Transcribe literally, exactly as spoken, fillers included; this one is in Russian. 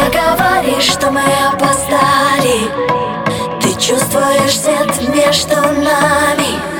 говоришь, что мы опоздали. Ты чувствуешь свет между нами.